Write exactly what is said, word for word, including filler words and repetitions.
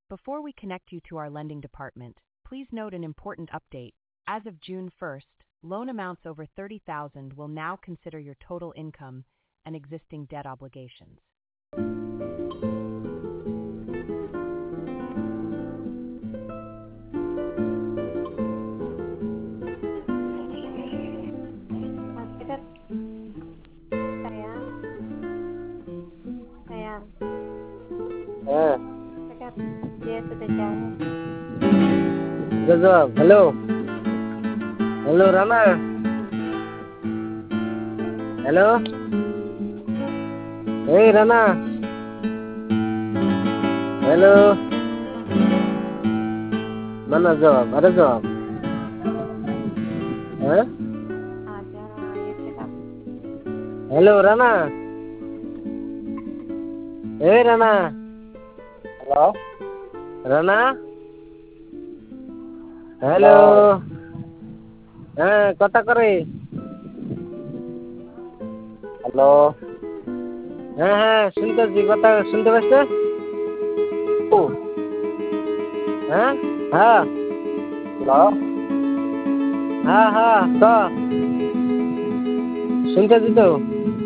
Before we connect you to our lending department, please note an important update. As of June first, loan amounts over thirty thousand will now consider your total income and existing debt obligations. Sayang, sayang, sayang. হ্যাঁ Dekat, dia sudah jauh. গজব hello hello Rana hello এই Rana hello mana jawab ada jawab হ্যাঁ Ada, ya cakap. Hello Rana এই Rana hello Rana hello হ্যাঁ কথা করে hello হ্যাঁ হ্যাঁ শুনতেছি কথা শুনতে পাচ্ছেন ও হ্যাঁ হ্যাঁ হ্যালো হ্যাঁ হ্যাঁ তো শুনতেছি তো